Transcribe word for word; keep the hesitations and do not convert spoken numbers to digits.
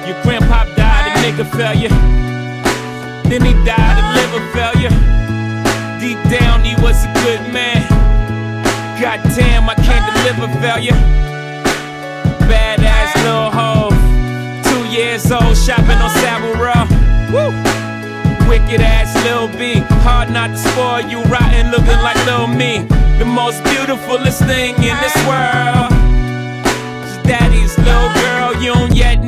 Your grandpa died of nigga failure, then he died of liver failure. Deep down he was a good man. Goddamn, I can't deliver failure. Badass Lil Hov, two years old, shopping on Savile Row. Woo! Wicked ass Lil B, hard not to spoil you, rotten looking like Lil Me. The most beautifulest thing in this world is daddy's little girl. You don't yet